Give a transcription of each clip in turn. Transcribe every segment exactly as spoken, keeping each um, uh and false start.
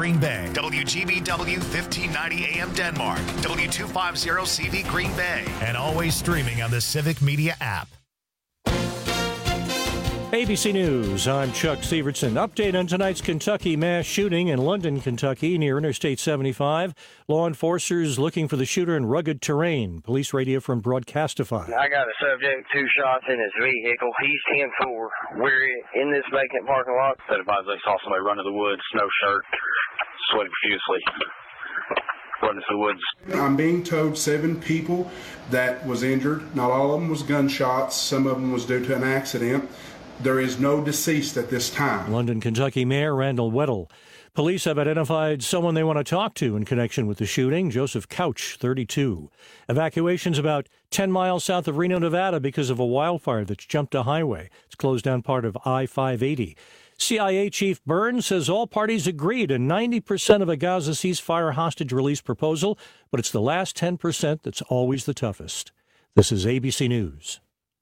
Green Bay, W G B W fifteen ninety A M Denmark, W two fifty C V Green Bay, and always streaming on the Civic Media app. A B C News, I'm Chuck Severson. Update on tonight's Kentucky mass shooting in London, Kentucky, near Interstate seventy-five. Law enforcers looking for the shooter in rugged terrain. Police radio from Broadcastify. I got a subject, two shots in his vehicle. He's ten four. We're in this vacant parking lot. Said advised they saw somebody run to the woods, no shirt, sweating profusely. Run into the woods. I'm being told seven people that was injured. Not all of them was gunshots. Some of them was due to an accident. There is no deceased at this time. London, Kentucky Mayor Randall Weddle. Police have identified someone they want to talk to in connection with the shooting, Joseph Couch, thirty-two. Evacuation's about ten miles south of Reno, Nevada because of a wildfire that's jumped a highway. It's closed down part of I five eighty. C I A Chief Burns says all parties agreed to ninety percent of a Gaza ceasefire hostage release proposal, but it's the last ten percent that's always the toughest. This is A B C News.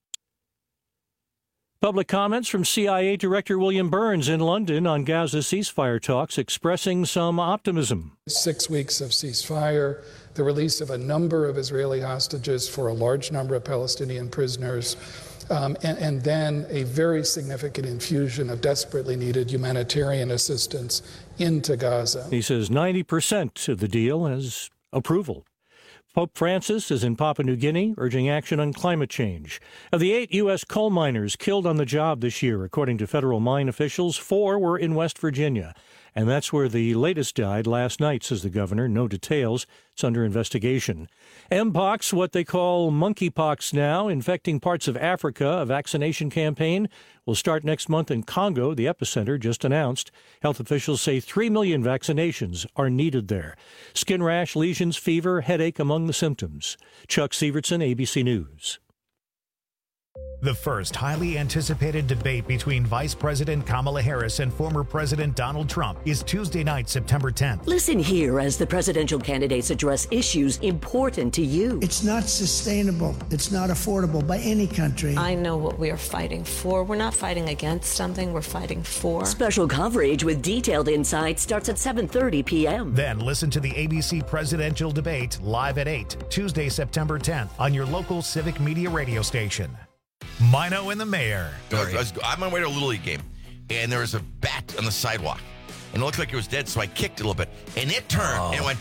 Public comments from C I A Director William Burns in London on Gaza ceasefire talks, expressing some optimism. Six weeks of ceasefire, the release of a number of Israeli hostages for a large number of Palestinian prisoners, um, and, and then a very significant infusion of desperately needed humanitarian assistance into Gaza. He says ninety percent of the deal has approval. Pope Francis is in Papua New Guinea, urging action on climate change. Of the eight U S coal miners killed on the job this year, according to federal mine officials, four were in West Virginia. And that's where the latest died last night, says the governor. No details. It's under investigation. Mpox, what they call monkeypox now, infecting parts of Africa. A vaccination campaign will start next month in Congo, the epicenter, just announced. Health officials say three million vaccinations are needed there. Skin rash, lesions, fever, headache among the symptoms. Chuck Severson, A B C News. The first highly anticipated debate between Vice President Kamala Harris and former President Donald Trump is Tuesday night, September tenth. Listen here as the presidential candidates address issues important to you. It's not sustainable. It's not affordable by any country. I know what we are fighting for. We're not fighting against something. We're fighting for. Special coverage with detailed insights starts at seven thirty p.m. Then listen to the A B C presidential debate live at eight, Tuesday, September tenth on your local Civic Media radio station. Mino and the Mayor. I was, I'm on my way to a Little League game, and there was a bat on the sidewalk, and it looked like it was dead, so I kicked it a little bit, and it turned, oh. and it went,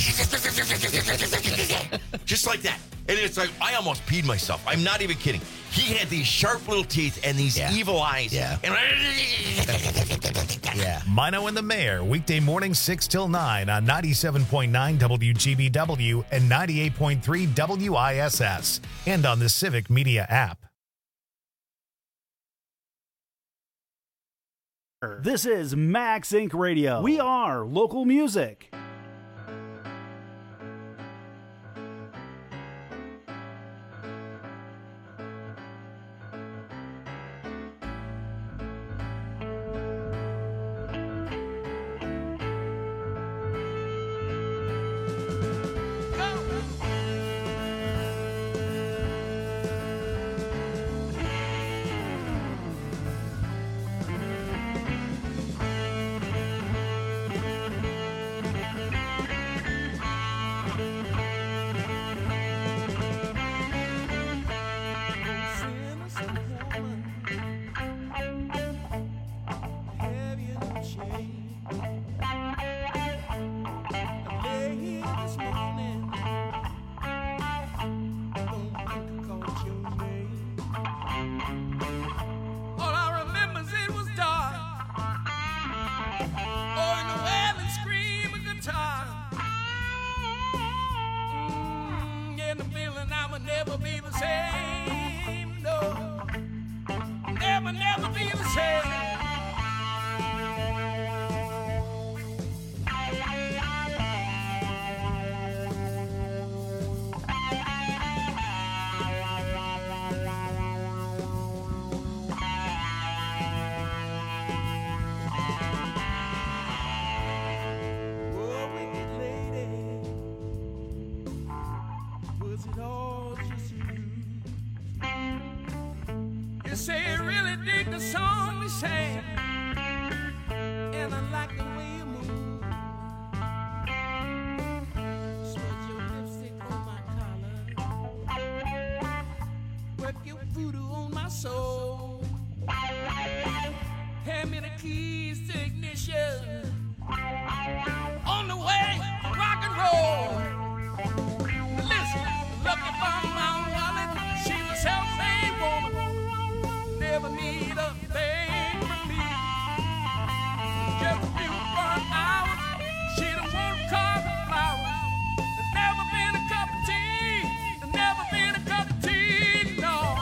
just like that. And it's like, I almost peed myself. I'm not even kidding. He had these sharp little teeth and these yeah. evil eyes. Yeah. And yeah. Mino and the Mayor, weekday morning six till nine on ninety-seven point nine W G B W and ninety-eight point three W I S S, and on the Civic Media app. This is Max Inc Radio. We are local music. And I like the way you move. soul. Hand me the keys to ignition. On the way, rock and roll. Listen, looking for my wallet. She's a self-made woman. Never need a thing from me. Just a few fun hours. She don't want to carve the flowers. There's never been a cup of tea. There's never been a cup of tea, no.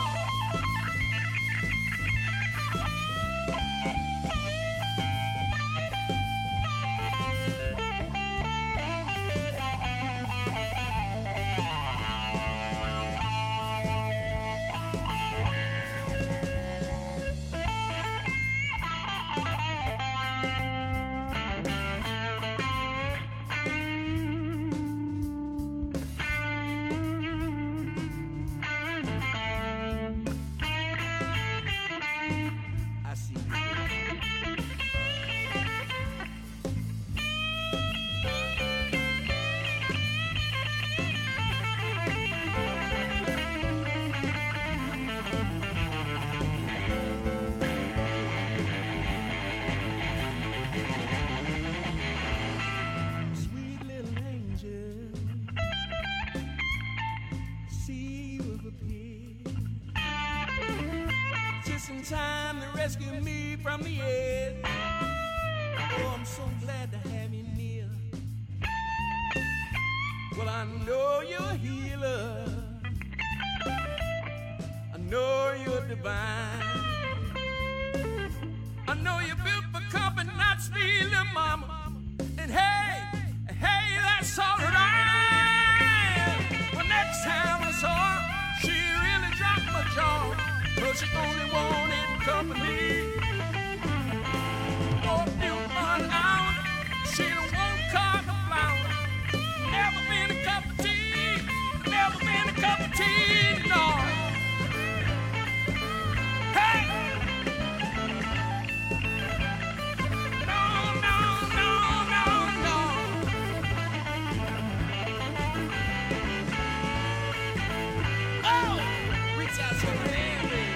Time to rescue me from the edge. Oh, I'm so glad to have you near. Well, I know you're a healer. I know you're divine. I know you're built for comfort, not speed, little mama. And hey, hey, that's all right. Well, next time I saw her, she really dropped my jaw. But she only wanted company. For a few fun hours, she don't want card or flowers. Never been a cup of tea, never been a cup of tea, no. Hey! No, no, no, no, no. Oh! Reach out your hand, baby.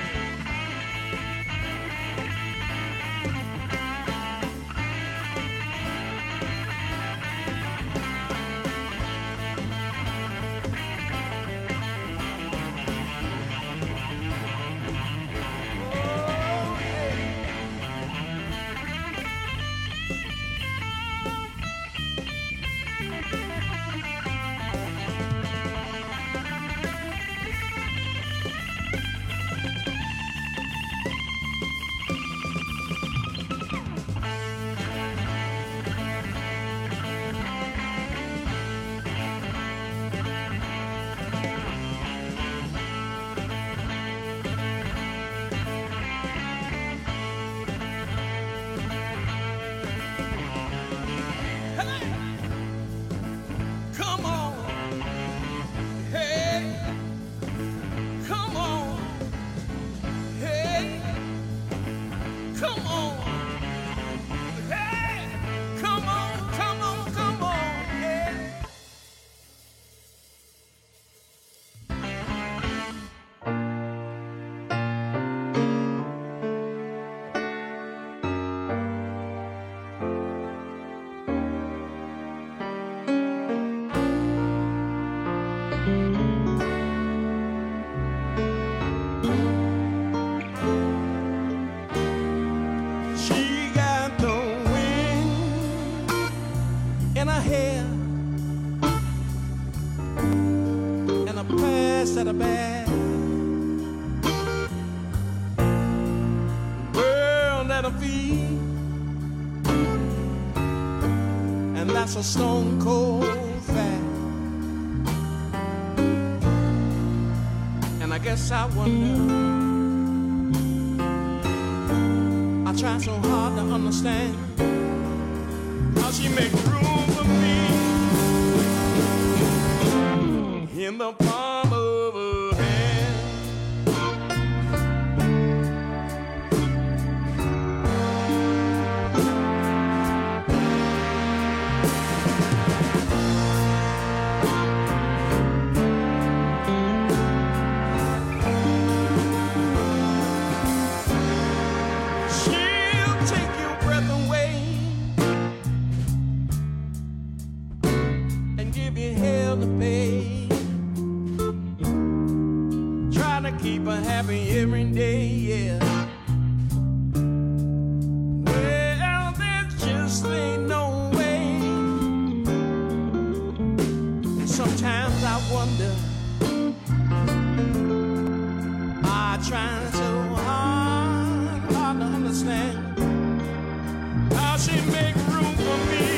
At a bad world at her feet, and that's a stone cold fact. And I guess I wonder, I try so hard to understand how she makes room for me in the palm of her hand. keep her happy every day, yeah. Well, there just ain't no way. Sometimes I wonder, I try so hard, hard to understand how she make room for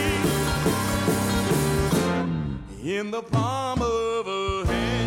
me in the palm of her hand.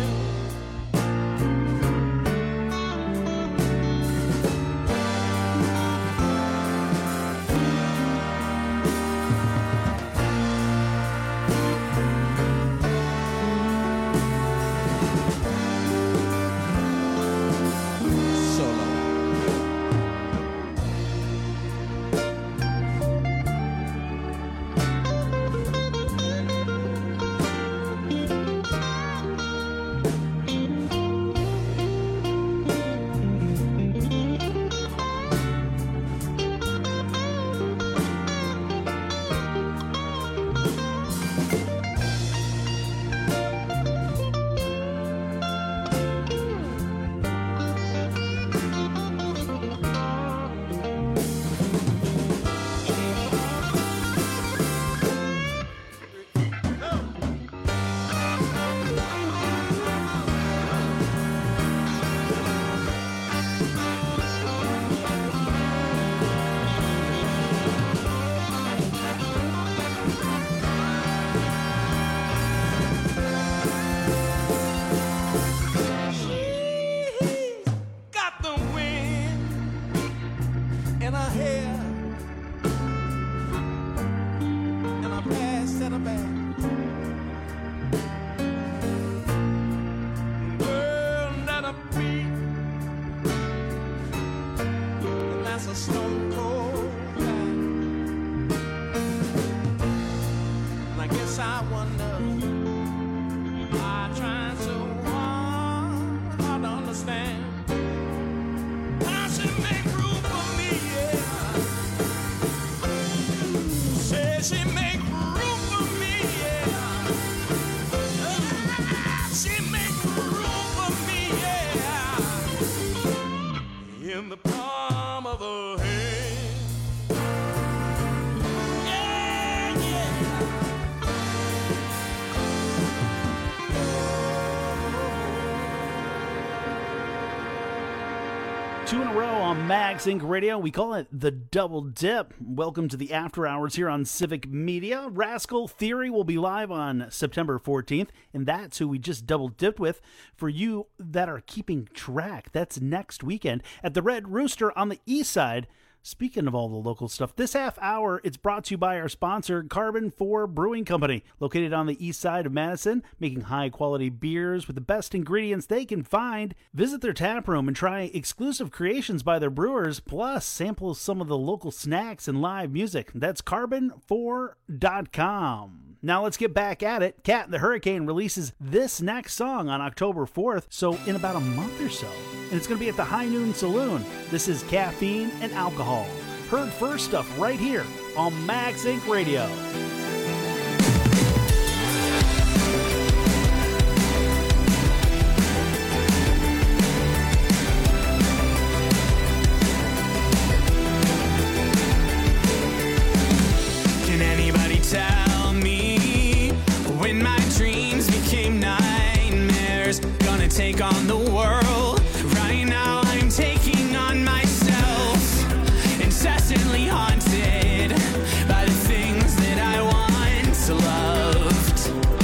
Two in a row on Mag Sync Radio. We call it the Double Dip. Welcome to the After Hours here on Civic Media. Rascal Theory will be live on September fourteenth, and that's who we just double dipped with. For you that are keeping track, that's next weekend at the Red Rooster on the east side. Speaking of all the local stuff, this half hour, it's brought to you by our sponsor, Carbon four Brewing Company, located on the east side of Madison, making high-quality beers with the best ingredients they can find. Visit their tap room and try exclusive creations by their brewers, plus sample some of the local snacks and live music. That's carbon four dot com. Now let's get back at it. Cat the Hurricane releases this next song on October fourth, so in about a month or so. And it's going to be at the High Noon Saloon. This is Caffeine and Alcohol. Heard first stuff right here on Mag Sync Radio. Can anybody tell me when my dreams became nightmares? Gonna take on the world. Right now I'm taking on myself, incessantly haunted by the things that I once loved.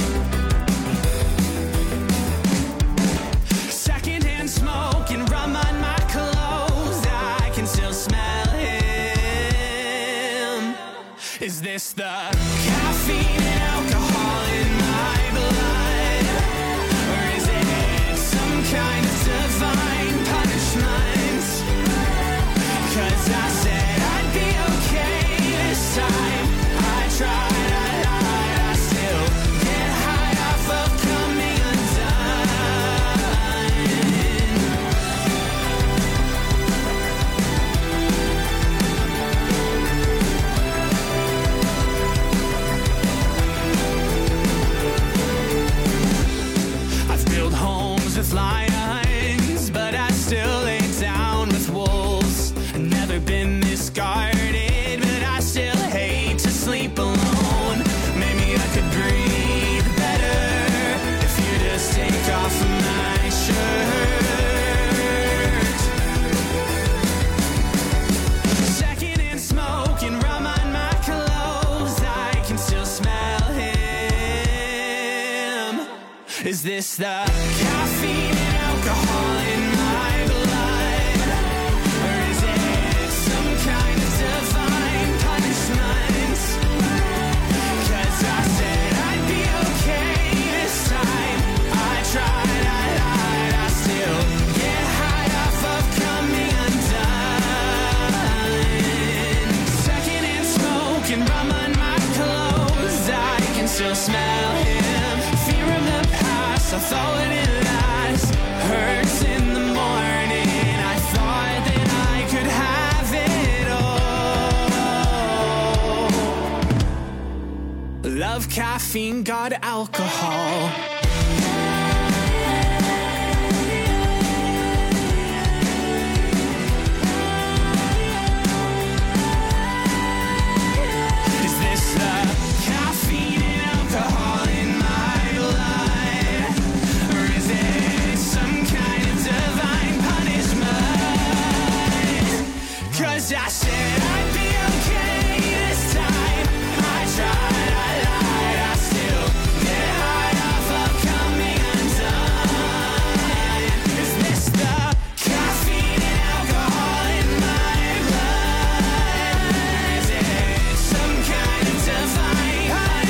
Secondhand smoke and rum on my clothes, I can still smell him. Is this the caffeine and alcohol in my blood? Or is it some kind of divine punishment? 'Cause I said I'd be okay this time. I tried, I lied, I still get high off of coming undone. Is this the caffeine and alcohol in my blood? Or is it some kind of divine punishment? 'Cause I said I'd be okay this time. I tried, I lied, I still get high off of coming undone. Second in smoke and rum on my clothes, I can still smell him. Fear of the past, I thought it would last. Hurts in the morning, I thought that I could have it all. Love caffeine, God alcohol. Is this the caffeine and alcohol in my blood? Or is it some kind of divine punishment? 'Cause I said I'd be okay this time. I tried, I lied, I still get high off of coming undone. Is this the caffeine and alcohol in my blood? Is it some kind of divine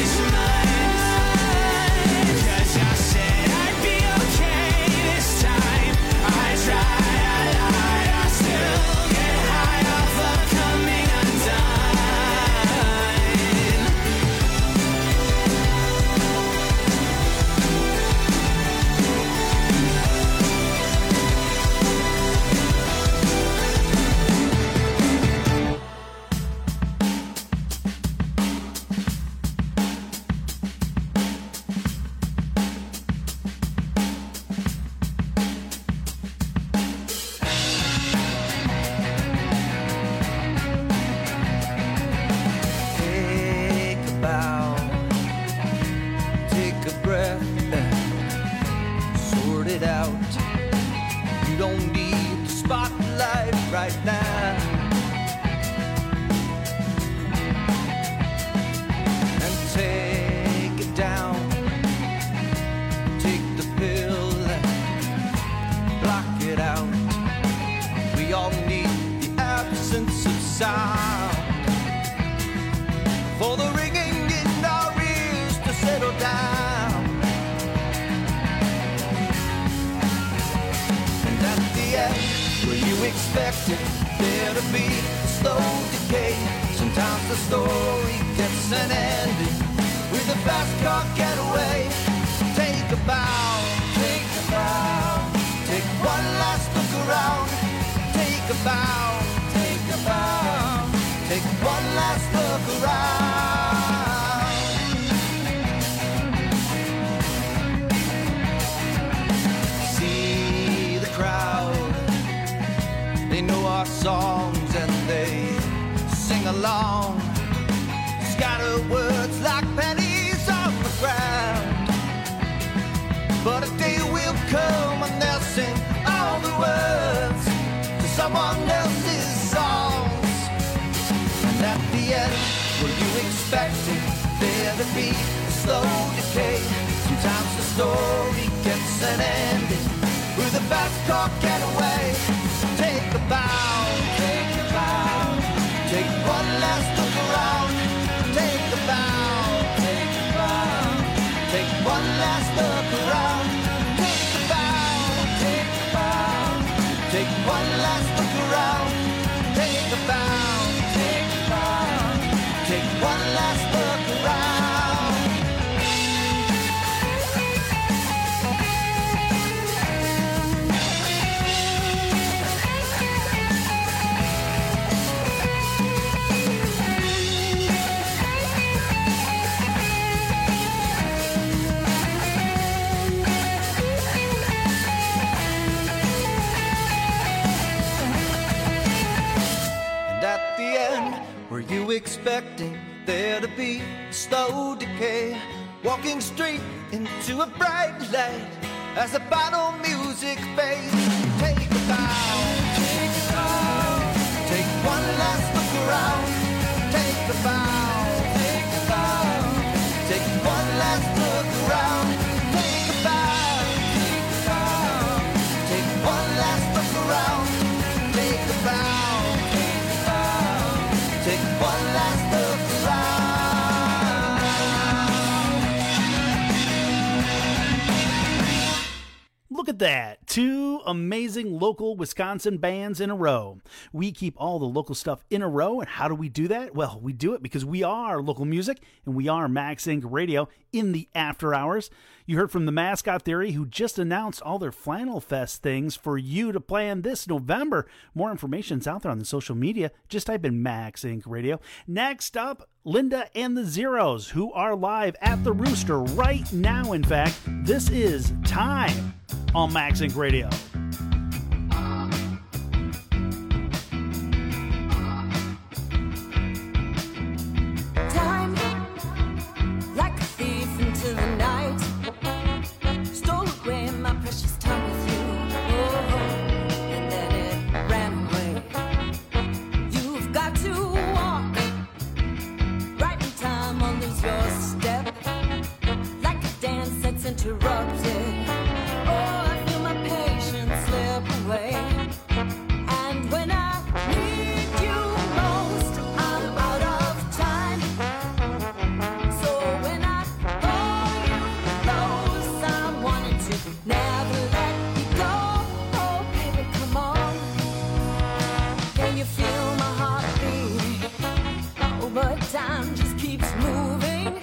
punishment? 'Cause I said I'd be okay this time. I tried, I lied, I still get high off of coming undone. Take a bow, take a breath, sort it out. You don't need the spotlight right now. And take it down, take the pill, block it out. We all need the absence of sound. For the ringing in our ears to settle down. And at the end, where you expected there to be a slow decay, sometimes the story gets an ending with a fast car getaway. Take a bow, take a bow, take one last look around. Take a bow, take a bow, take one last look around. See the crowd, they know our songs and they sing along. Scatter words like pennies on the ground. But a day will come when they'll sing all the words to someone else's songs. And at the end, were you expecting there to be a slow decay? Sometimes the story gets an ending with a fast car getaway. Take a bow, take a bow, take one last look around. Take a bow, take a bow, take one last look around. Take a bow, take a bow, take one last look around. Take a bow, take a bow, take one last look around. Were you expecting there to be a slow decay? Walking straight into a bright light as the final music fades. Take a bow, take a bow, take one last look around. Take a bow, take a bow, take one last look around. Take a bow. at that. Two amazing local Wisconsin bands in a row. We keep all the local stuff in a row, and how do we do that? Well, we do it because we are local music, and we are Max Inc Radio in the after hours. You heard from the Mascot Theory, who just announced all their Flannel Fest things for you to plan this November. More information's out there on the social media. Just type in Max Inc Radio. Next up, Linda and the Zeros, who are live at the Rooster right now. In fact, this is Time on Max Inc Radio. Time, like a thief into the night, stole away my precious time with you. Oh, and then it ran away. You've got to walk right in time or lose your step, like a dance that's interrupted. Oh, I feel my patience slip away. And when I need you most, I'm out of time. So when I hold you close, I'm wanting to never let you go. Oh, baby, come on. Can you feel my heart beating? Oh, but time just keeps moving.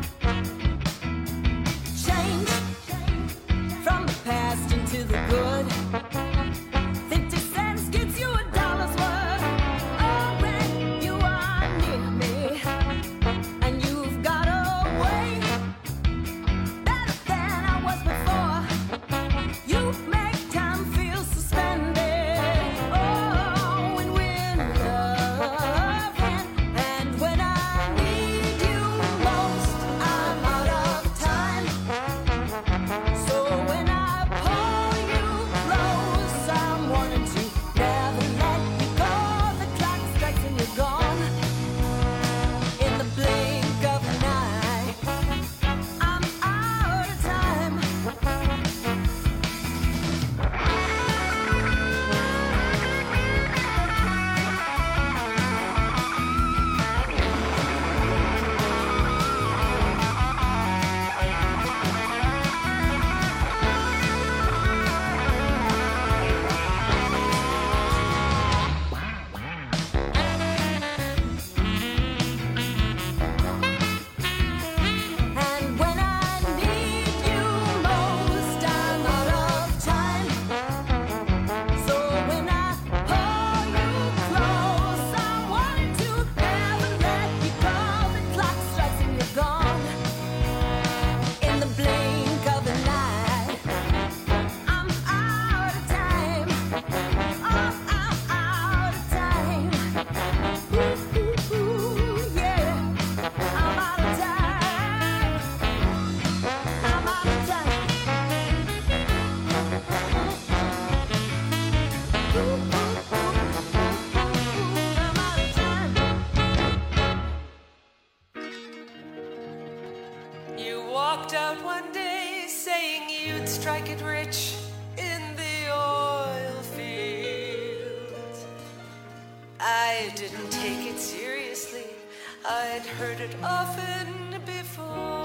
Change from the past into the good. Fifty cents gets you a dollar's worth. Oh, when you are near me, and you've got a way better than I was before. You make time feel suspended. Oh, when we're loving, and when I need you most, I'm out of time. So when I pull you close, I'm wanting to never let you go. The clock strikes and you're gone. In the blink of an eye, I'm out of time. And when I need you most, I'm out of time. So when I pull you close, I'm wanting to never let you go. The clock strikes and you're gone. In the blink of an eye, I'm out of time. Oh, I'm out of time. Ooh, ooh, ooh, yeah. I'm out of time. I'm out of time. Ooh, ooh, ooh, I'm out of time. You walked out one day saying you'd strike it rich in the oil fields. I didn't take it seriously. I'd heard it often before.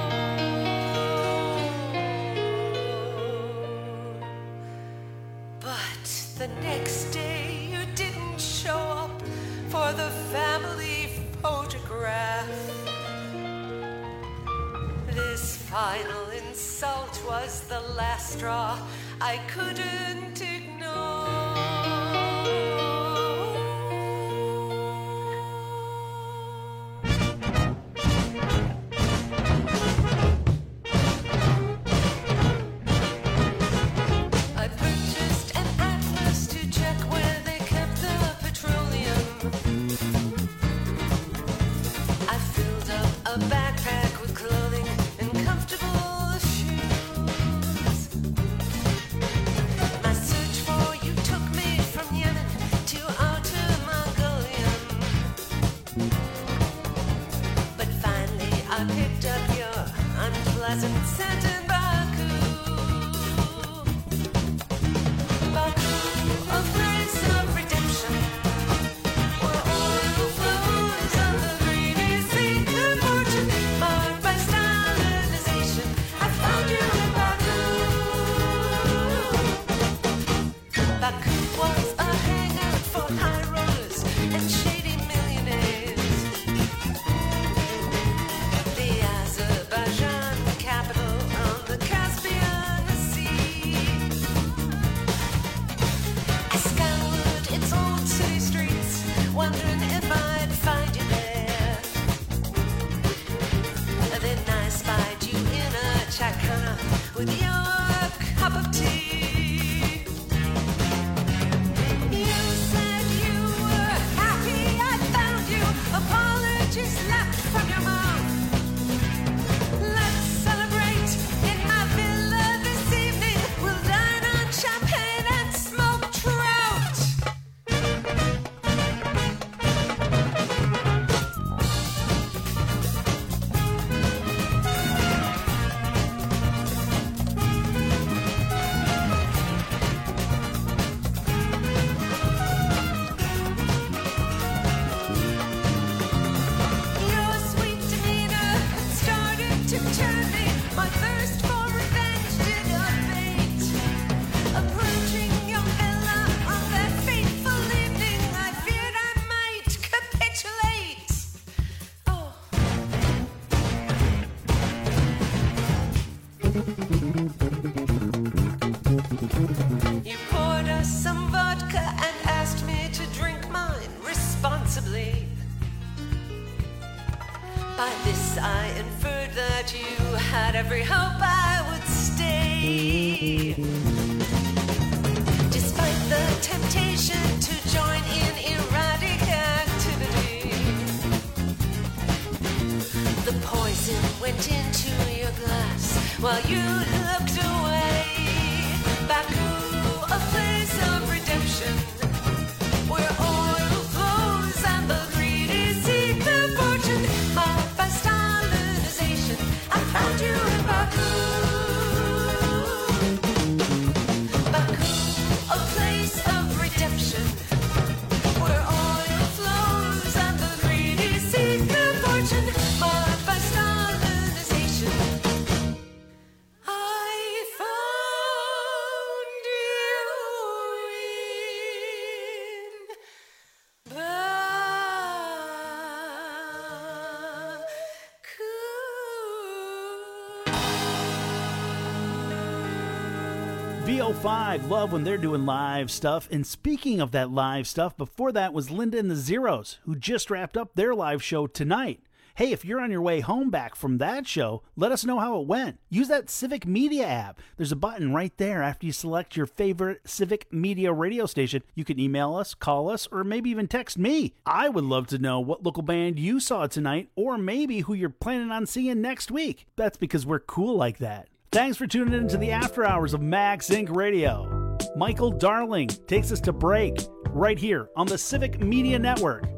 But the next day you didn't show up for the family photograph. This final insult was the last straw I couldn't ignore. I purchased an atlas to check where they kept the petroleum. I filled up a backpack with clothing and comfortable shoes. My search for you took me from Yemen to outer Mongolia. But finally I picked up your unpleasant scent in Baku. Baku, a place of redemption, where oil flows on the greedy sea. The fortune marked by stylization. I found you in Baku. topsy-turvy. My thirst for revenge did abate. Approaching your villa on that fateful evening, I feared I might capitulate. Oh. You poured us some vodka and asked me to drink mine responsibly. By this I inferred that you had every hope I would stay. Despite the temptation to join in erratic activity, the poison went into your glass while you looked away. Baku, a place of redemption, where oil flows and the greedy seek their fortune. Marked by Stalinization, I found you in Baku. Baku, a place of redemption, where oil flows and the greedy seek their fortune. Marked by Stalinization, I found you in V O five, love when they're doing live stuff. And speaking of that live stuff, before that was Linda and the Zeros, who just wrapped up their live show tonight. Hey, if you're on your way home back from that show, let us know how it went. Use that Civic Media app. There's a button right there after you select your favorite Civic Media radio station. You can email us, call us, or maybe even text me. I would love to know what local band you saw tonight, or maybe who you're planning on seeing next week. That's because we're cool like that. Thanks for tuning in to the After Hours of Max Inc Radio. Michael Darling takes us to break right here on the Civic Media Network.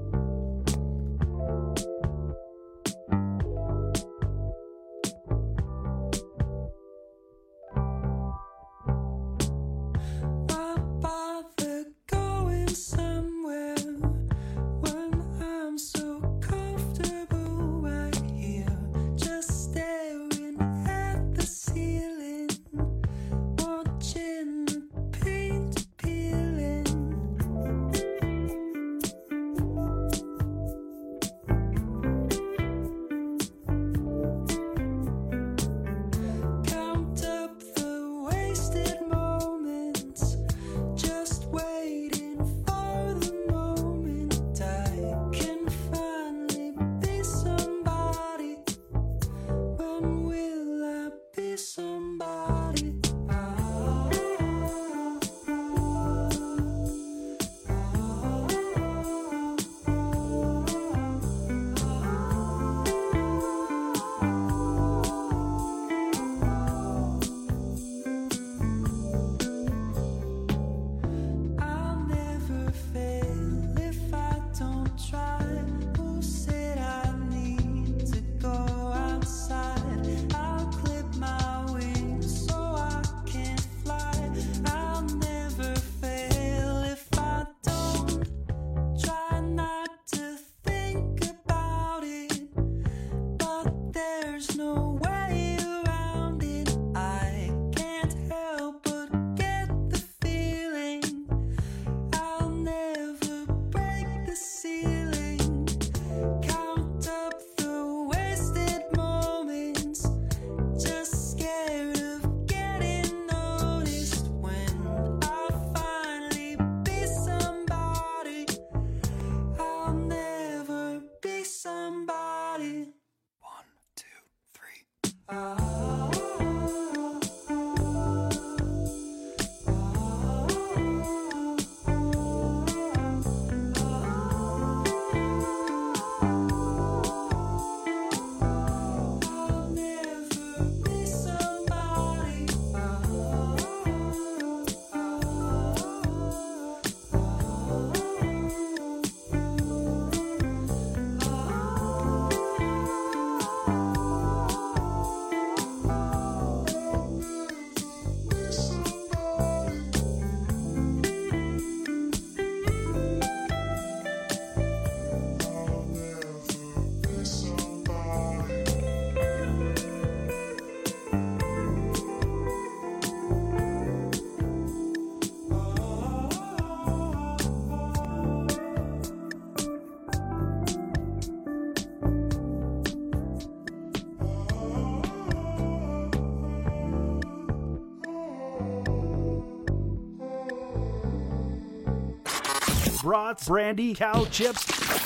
brats, brandy, cow chips,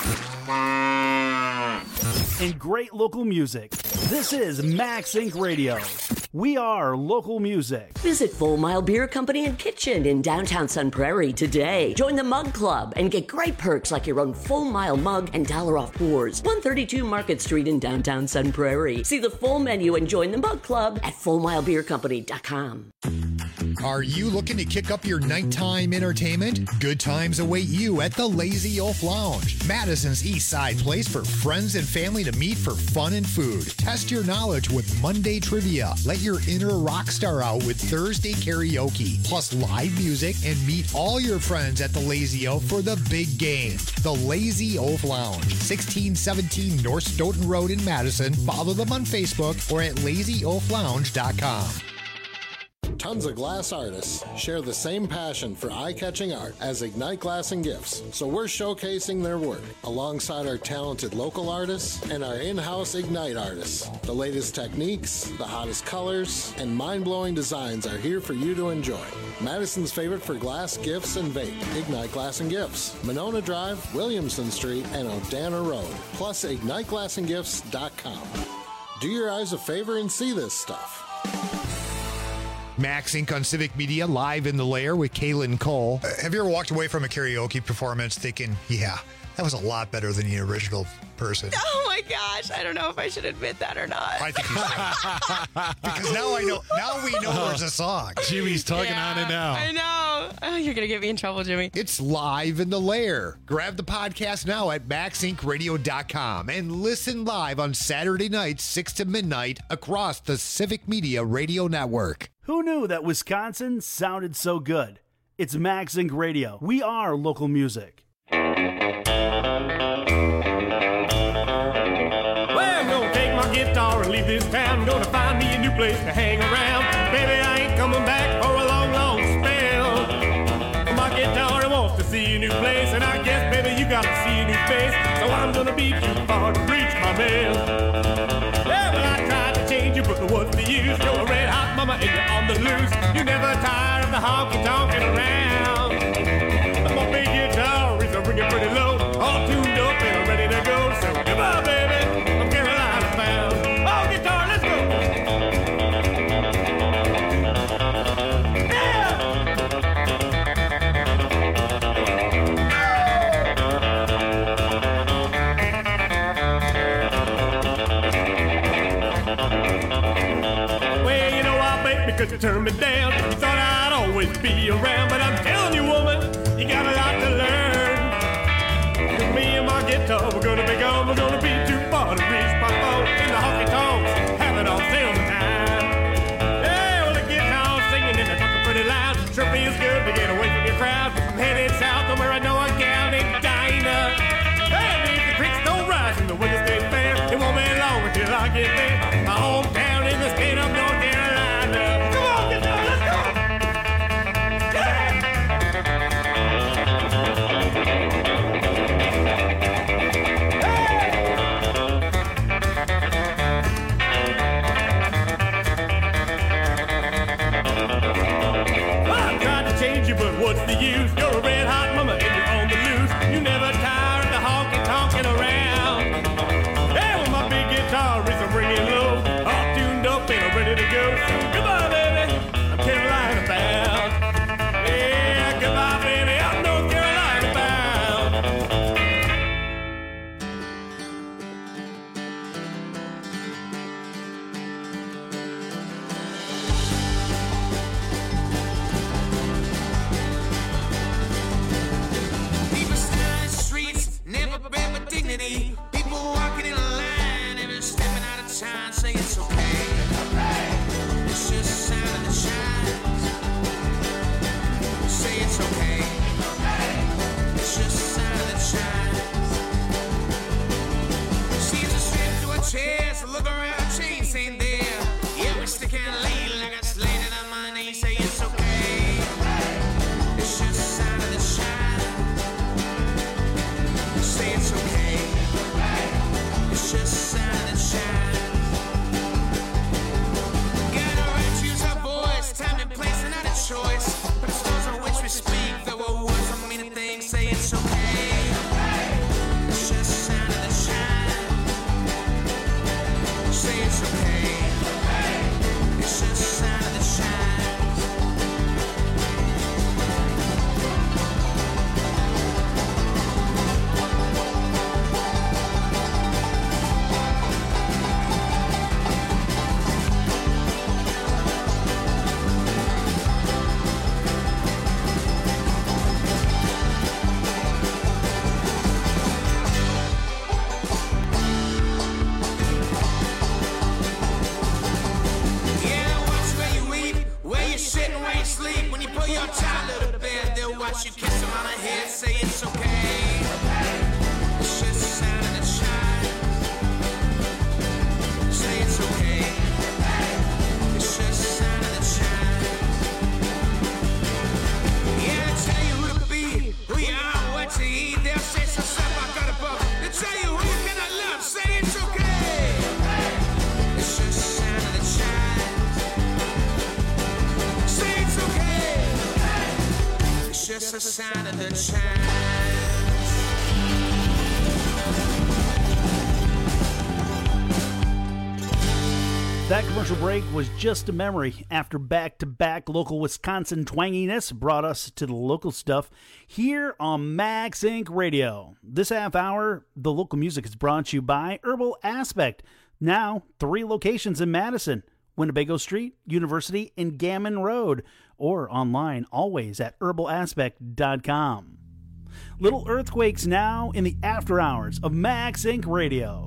and great local music. This is Max Inc Radio. We are local music. Visit Full Mile Beer Company and Kitchen in downtown Sun Prairie today. Join the Mug Club and get great perks like your own Full Mile mug and dollar off pours. one thirty-two Market Street in downtown Sun Prairie. See the full menu and join the Mug Club at full mile beer company dot com. Are you looking to kick up your nighttime entertainment? Good times await you at the Lazy Oaf Lounge, Madison's East Side place for friends and family to meet for fun and food. Test your knowledge with Monday Trivia. Let your inner rock star out with Thursday karaoke, plus live music, and meet all your friends at the Lazy Oaf for the big game. The Lazy Oaf Lounge, sixteen seventeen North Stoughton Road in Madison. Follow them on Facebook or at lazy oaf lounge dot com. Tons of glass artists share the same passion for eye-catching art as Ignite Glass and Gifts, so we're showcasing their work alongside our talented local artists and our in-house Ignite artists. The latest techniques, the hottest colors, and mind-blowing designs are here for you to enjoy. Madison's favorite for glass, gifts, and vape, Ignite Glass and Gifts, Monona Drive, Williamson Street, and Odana Road, plus ignite glass and gifts dot com. Do your eyes a favor and see this stuff. Max Incorporated on Civic Media, live in the lair with Kaylin Cole. Uh, have you ever walked away from a karaoke performance thinking, yeah, that was a lot better than the original person? Oh my gosh, I don't know if I should admit that or not. I think you should. Because now I know, now we know there's a song. Jimmy's tugging Yeah, on it now. I know. Oh, you're going to get me in trouble, Jimmy. It's live in the lair. Grab the podcast now at max inc radio dot com and listen live on Saturday nights, six to midnight, across the Civic Media Radio Network. Who knew that Wisconsin sounded so good? It's Max Inc Radio. We are local music. Well, I'm gonna take my guitar and leave this town. Gonna find me a new place to hang around. Baby, I ain't coming back for a long, long spell. My guitar wants to see a new place, and I guess, baby, you gotta see a new face. So I'm gonna be too far to reach my mail. Yeah, well, I tried to change you, but what's the use? You're a red hot mama and you're on the loose. You never tired of the honky-tonking around. My big guitar is ringing pretty low, all tuned up and ready to go. So goodbye, baby, I'm Carolina bound. Oh, guitar, let's go. Well, you know I bet because you turned me down. You thought I'd always be around, but I'm telling you, woman, you got a lot to learn. With me and my guitar, we're gonna be gone. We're gonna be too far to reach my phone in the honky tonks, have it all sale time. Yeah, well, the guitar singing and the talking pretty loud. Sure feels good to get away from your crowd. I'm headed south to where I know a gal named Dinah. And if the creeks don't rise and the winter stays fair, it won't be long until I get there. My hometown in the state of North Carolina. Come on, guitar, let's go. I tried to change you, but what's the use? You're a red hot mama and you're on the loose. You never tire of the honky tonking around. Yeah, well, my big guitar is ringing low, all tuned up and I'm ready to go. So goodbye, baby, I'm Carolina bound. Yeah, goodbye, baby, I'm North Carolina bound. People standing in the streets, never been with dignity. People walking in a line, never stepping out of time, saying it's okay. watch you kiss him on the head, say it's okay. It's just the sound of the chime. Say it's okay. It's just the sound of the chime. Yeah, they tell you who to be, who you are, what to eat. They'll say some stuff I got above. They tell you who you cannot love. Say it's okay. It's just the sound of the chime. Say it's okay. It's just the sound of the chime. That commercial break was just a memory after back-to-back local Wisconsin twanginess brought us to the local stuff here on Max Inc Radio. This half hour, the local music is brought to you by Herbal Aspect. Now, three locations in Madison, Winnebago Street, University, and Gammon Road, or online always at herbal aspect dot com. Little earthquakes now in the after hours of Max Inc Radio.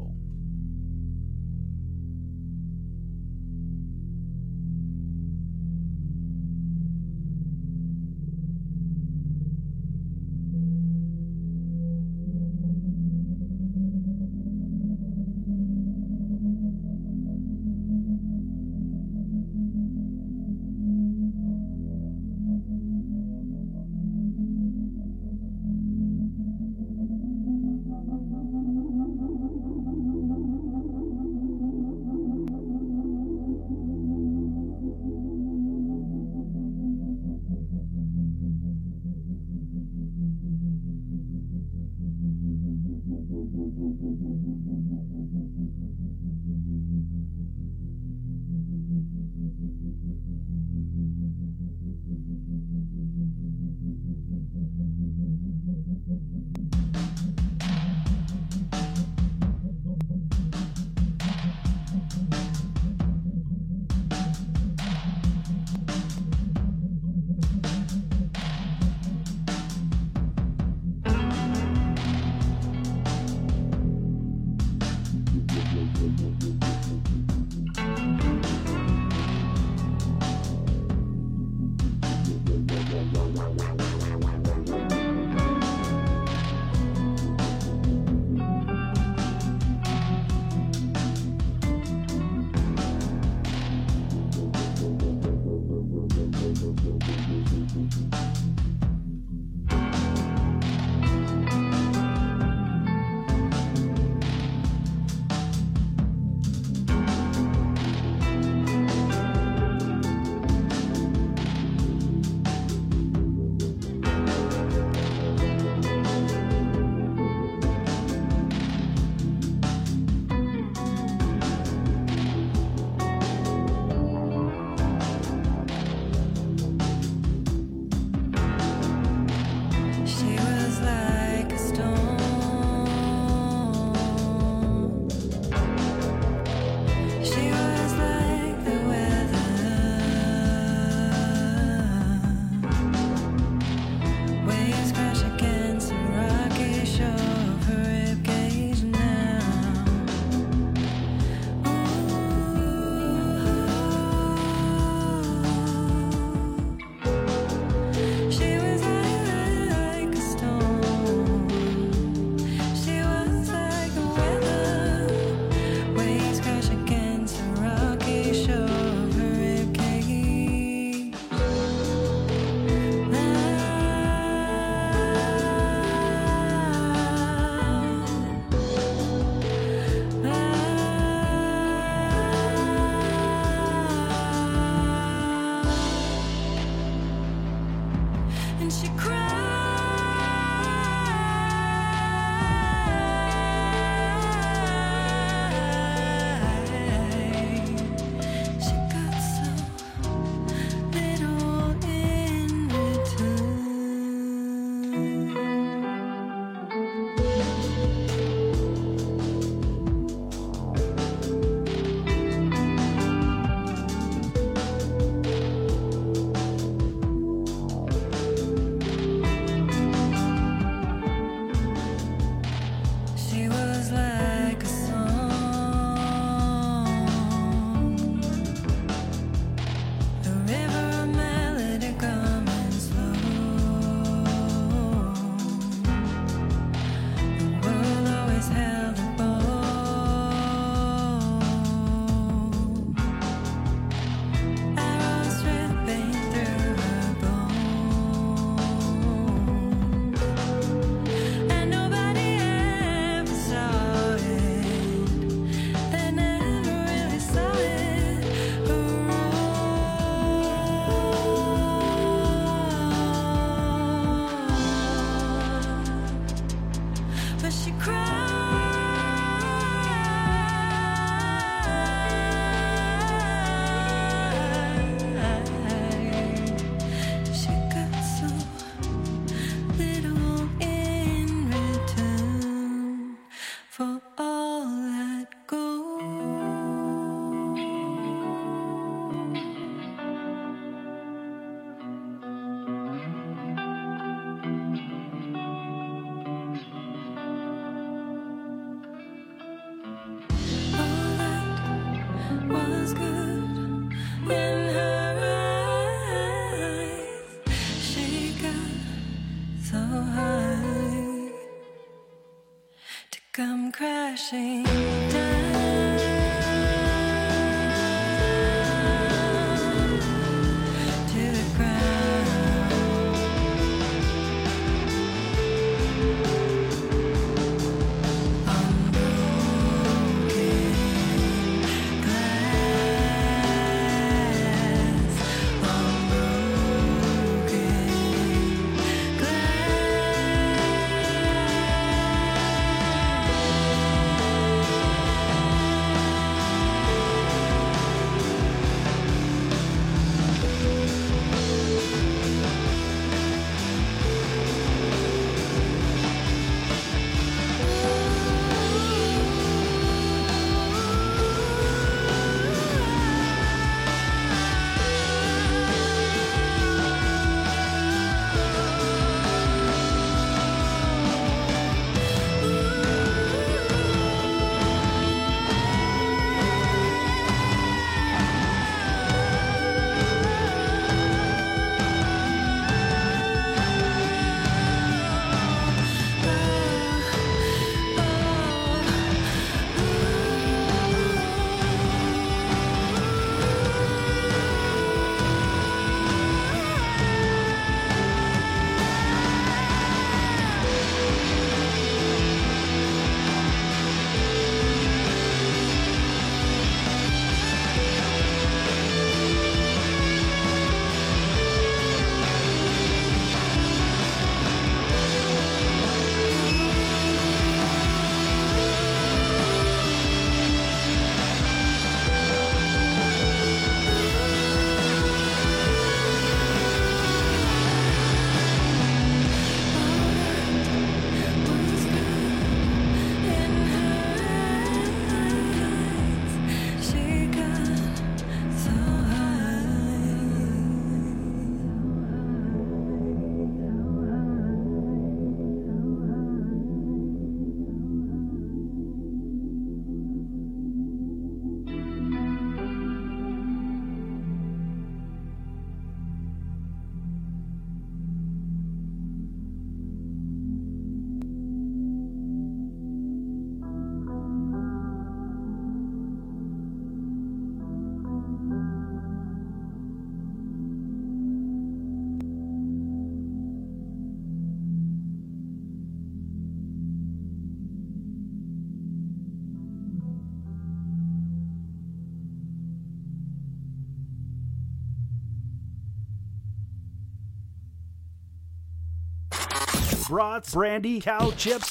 brats, brandy, cow chips,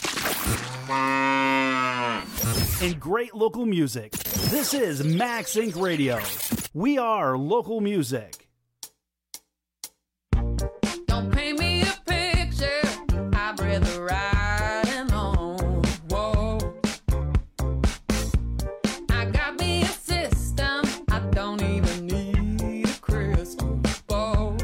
and great local music. This is Max Inc Radio. We are local music. Don't paint me a picture, I'd rather ride on the wall. I got me a system, I don't even need a crystal ball.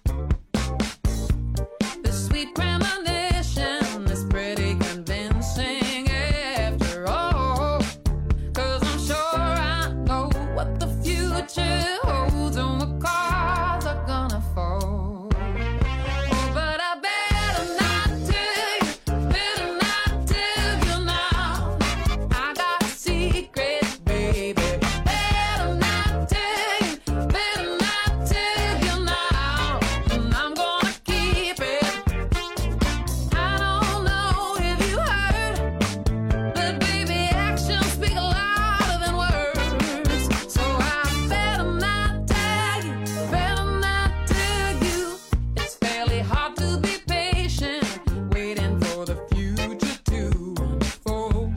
The sweet premonition is pretty convincing after all, 'cause I'm sure I know what the future holds and what cards are gonna fall. Oh, but I better not tell you, better not tell you now. I got a secret, baby. Better not tell you, better not tell you now. And I'm gonna keep it. I don't know if you heard, but baby, actions speak louder than words. So I better not tell you, better not tell you. It's fairly hard to be patient, waiting for the future to unfold.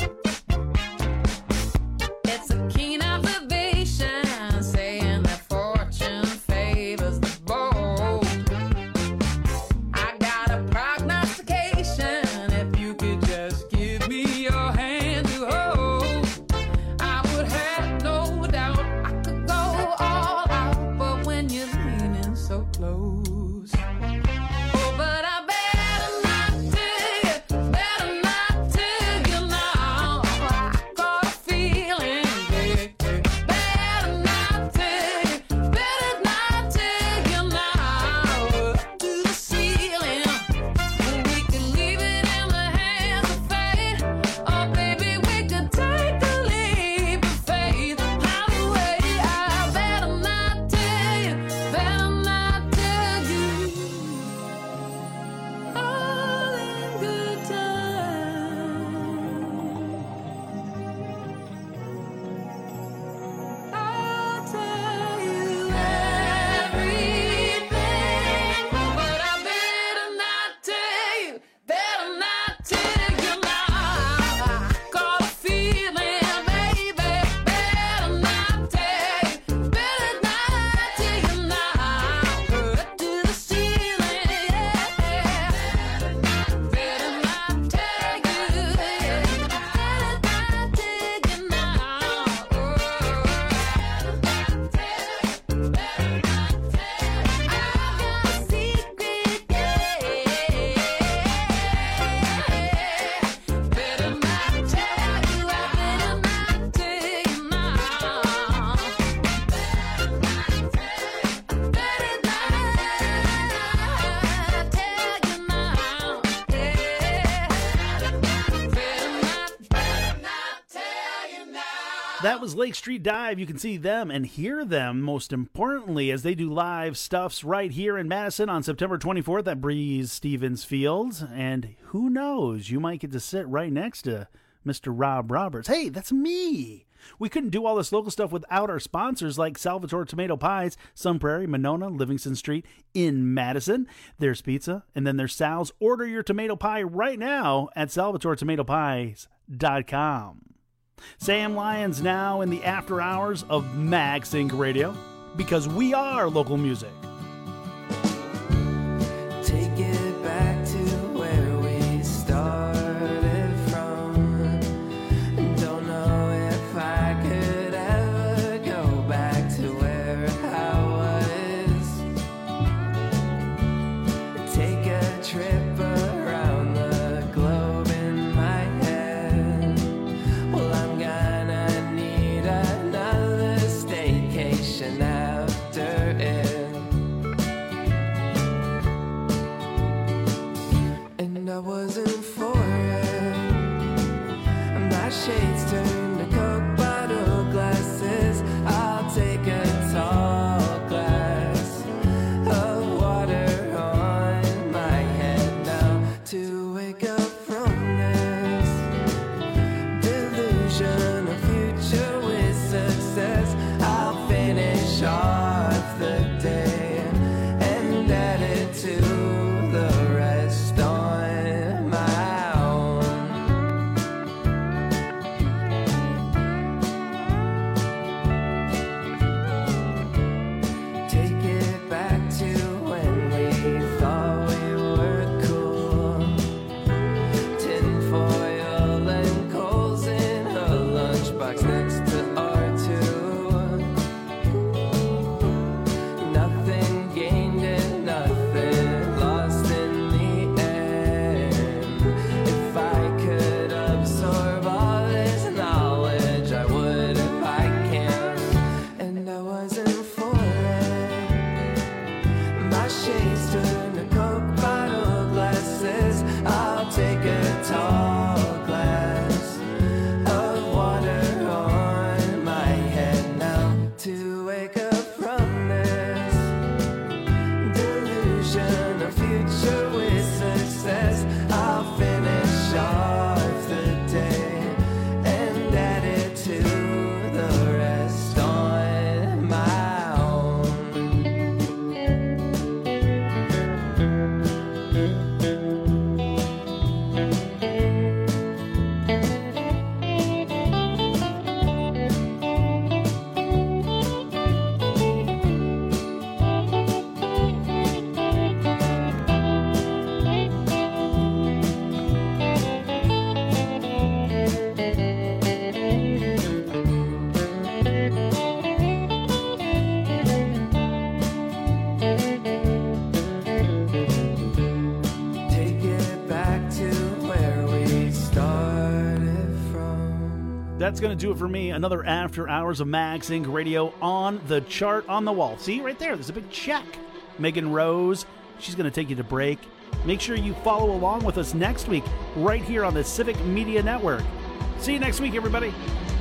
It's a keen observation, saying that fortune favors the bold. I got a prognostication, if you could just give me your hand to hold, I would have no doubt I could go all out, but when you're leaning so close, oh, but I better not tell you, better not tell you now. I got a feeling, baby, better not tell you, better not tell you now. Up to the ceiling, we can leave it in the hands of fate. Oh, baby, we could take a leap of faith. Highway, I better not tell you, better not tell you. All in good time. I'll tell you everything, but I better not tell you, better not tell you now. I got a feeling, baby, better not tell you, better not tell you now. Up to the ceiling, yeah. Better not tell you, better not tell you now. That was Lake Street Dive. You can see them and hear them, most importantly, as they do live stuffs right here in Madison on September twenty-fourth at Breeze Stevens Field. And who knows, you might get to sit right next to Mister Rob Roberts. Hey, that's me. We couldn't do all this local stuff without our sponsors like Salvatore Tomato Pies, Sun Prairie, Monona, Livingston Street in Madison. There's pizza, and then there's Sal's. Order your tomato pie right now at salvatore tomato pies dot com. Sam Lyons now in the after hours of Max Inc Radio, because we are local music. Take it back to where we started from. Don't know if I could ever go back to where I was. Take a trip around the globe in my head. Well, I'm gonna need another staycation after it. And I wasn't for it. My shades turned to Coke bottle glasses. I'll take a tall glass of water on my head now to wake up from this delusion of future with success. I'll finish off the day and add it to the rest on that's going to do it for me. Another After Hours of Max Inc Radio on the chart on the wall. See, right there, there's a big check. Megan Rose, she's going to take you to break. Make sure you follow along with us next week right here on the Civic Media Network. See you next week, everybody.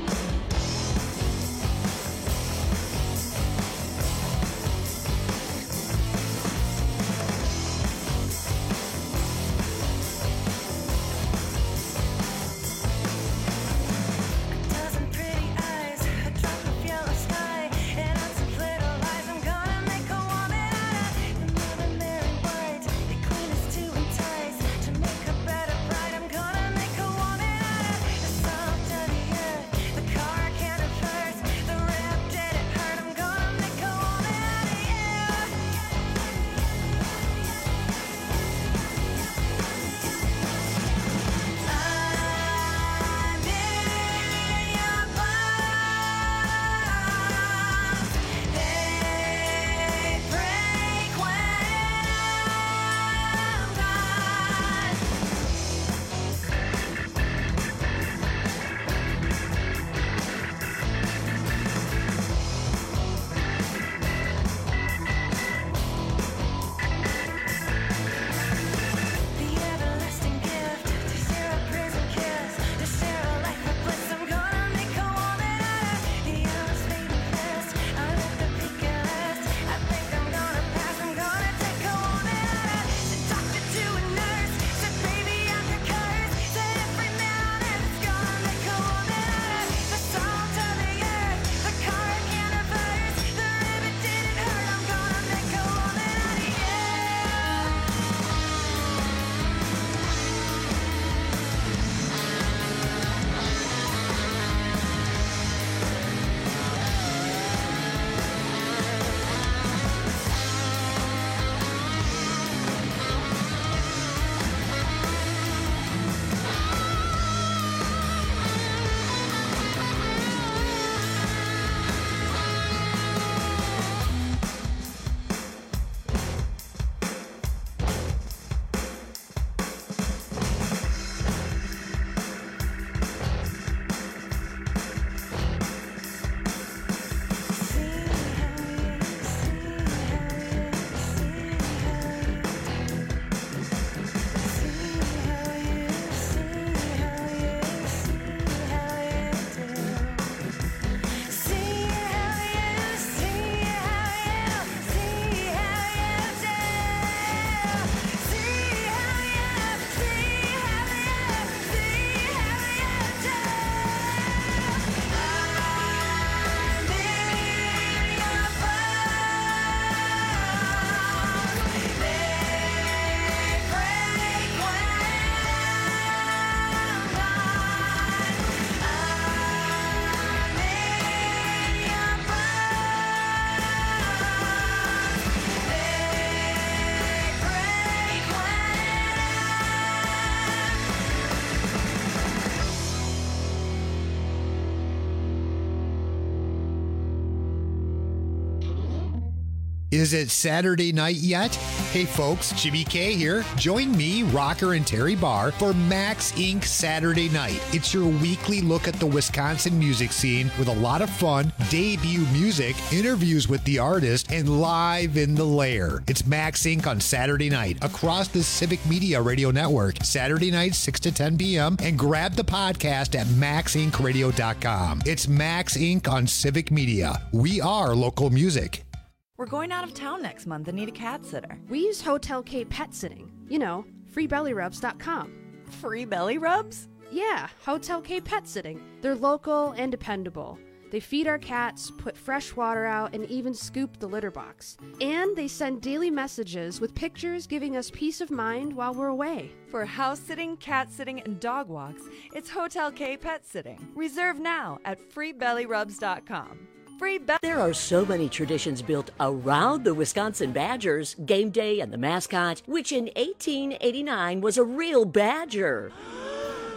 Is it Saturday night yet? Hey folks, Jimmy K here. Join me, Rocker, and Terry Barr for Max Incorporated Saturday Night. It's your weekly look at the Wisconsin music scene with a lot of fun, debut music, interviews with the artist, and live in the lair. It's Max Incorporated on Saturday night across the Civic Media Radio Network, Saturday night, six to ten p.m., and grab the podcast at max inc radio dot com. It's Max Incorporated on Civic Media. We are local music. We're going out of town next month and need a cat sitter. We use Hotel K Pet Sitting. You know, free belly rubs dot com. Free belly rubs? Yeah, Hotel K Pet Sitting. They're local and dependable. They feed our cats, put fresh water out, and even scoop the litter box. And they send daily messages with pictures giving us peace of mind while we're away. For house sitting, cat sitting, and dog walks, it's Hotel K Pet Sitting. Reserve now at free belly rubs dot com. Free be- There are so many traditions built around the Wisconsin Badgers, game day and the mascot, which in eighteen eighty-nine was a real badger.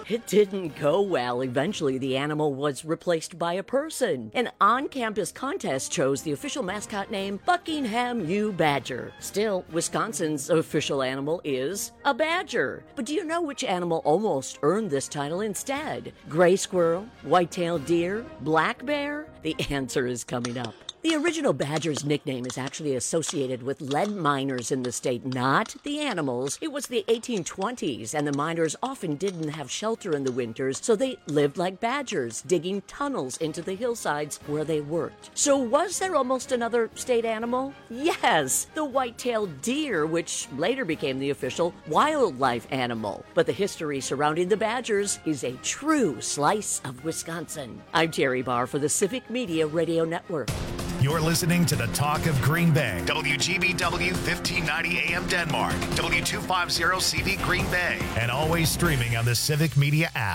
It didn't go well. Eventually, the animal was replaced by a person. An on-campus contest chose the official mascot name Buckingham U. Badger. Still, Wisconsin's official animal is a badger. But do you know which animal almost earned this title instead? Gray squirrel, white-tailed deer, black bear? The answer is coming up. The original badger's nickname is actually associated with lead miners in the state, not the animals. It was the eighteen twenties, and the miners often didn't have shelter in the winters, so they lived like badgers, digging tunnels into the hillsides where they worked. So was there almost another state animal? Yes, the white-tailed deer, which later became the official wildlife animal. But the history surrounding the badgers is a true slice of Wisconsin. I'm Terry Barr for the Civic Media Radio Network. You're listening to the Talk of Green Bay. W G B W fifteen ninety A M Denmark. W two fifty C V Green Bay. And always streaming on the Civic Media app.